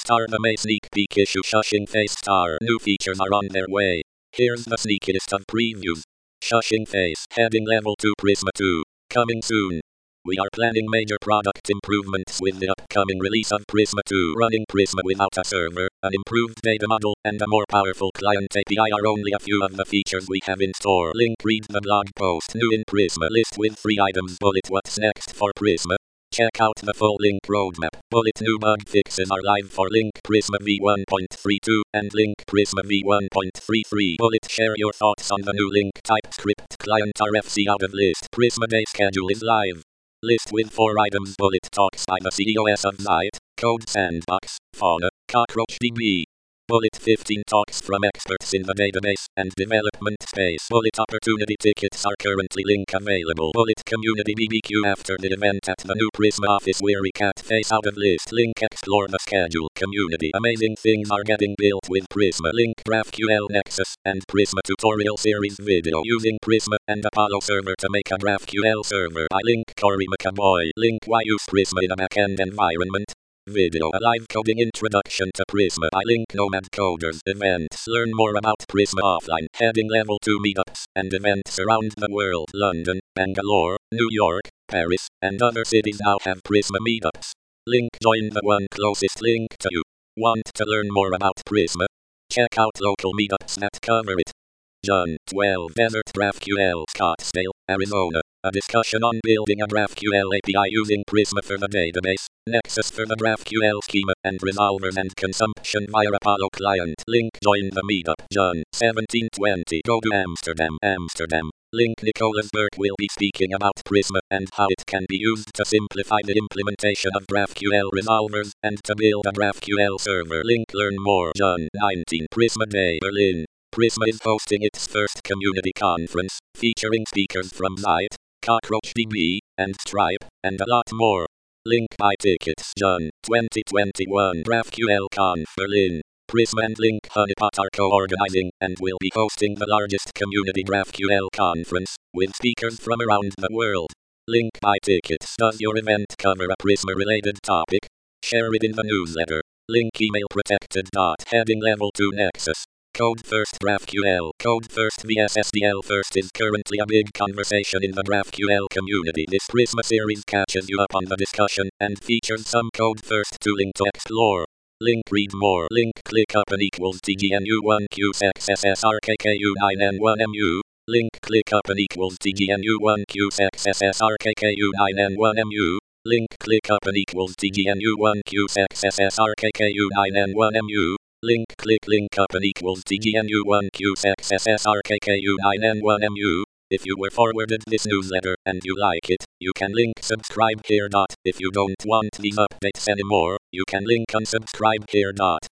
Star the May sneak peek issue Shushing Face Star. New features are on their way. Here's the sneakiest of previews. Shushing Face. Heading level 2 Prisma 2. Coming soon. We are planning major product improvements with the upcoming release of Prisma 2. Running Prisma without a server, an improved data model, and a more powerful client API are only a few of the features we have in store. Link read the blog post. New in Prisma list with 3 items. Bullet what's next for Prisma. Check out the full Link roadmap. Bullet new bug fixes are live for Link Prisma v1.32 and Link Prisma v1.33. Bullet share your thoughts on the new Link TypeScript client RFC out of list. Prisma day schedule is live. List with 4 items. Bullet talks by the CEOs of Zite, Code Sandbox, Fauna, CockroachDB. Bullet 15 talks from experts in the database and development space. Bullet opportunity tickets are currently Link available. Bullet community BBQ after the event at the new Prisma office where we cat face out of list. Link explore the schedule. Community. Amazing things are getting built with Prisma. Link GraphQL Nexus and Prisma tutorial series video using Prisma and Apollo server to make a GraphQL server by Link Corey McAvoy. Link why use Prisma in a backend environment. Video. A live coding introduction to Prisma by Link Nomad Coders events. Learn more about Prisma offline. Heading level 2 meetups and events around the world. London, Bangalore, New York, Paris, and other cities now have Prisma meetups. Link join the one closest link to you. Want to learn more about Prisma? Check out local meetups that cover it. June 12 Desert GraphQL Scottsdale, Arizona. A discussion on building a GraphQL API using Prisma for the database, Nexus for the GraphQL schema, and resolvers and consumption via Apollo client. Link join the meetup. June 17-20. Go to Amsterdam. Link Nicholas Burke will be speaking about Prisma and how it can be used to simplify the implementation of GraphQL resolvers and to build a GraphQL server. Link learn more. June 19. Prisma Day Berlin. Prisma is hosting its first community conference, featuring speakers from Zite, CockroachDB, and Stripe, and a lot more. Link buy tickets. June 2021 GraphQL Conf Berlin. Prisma and Link Honeypot are co-organizing and will be hosting the largest community GraphQL conference, with speakers from around the world. Link buy tickets. Does your event cover a Prisma-related topic? Share it in the newsletter. Link email protected. Heading level 2 Nexus. Code First GraphQL. Code First vs SDL First is currently a big conversation in the GraphQL community. This Prisma series catches you up on the discussion and features some Code First tooling to explore. Link read more. Link click up and equals TGNU1QSXSSRKKU9N1MU. Link click up and equals TGNU1QSXSSRKKU9N1MU. Link click up and equals TGNU1QSXSSRKKU9N1MU. Link click link up and equals TGNU1QSXSSRKKU9N1MU. If you were forwarded this newsletter and you like it, you can link subscribe here. If you don't want these updates anymore, you can link unsubscribe here.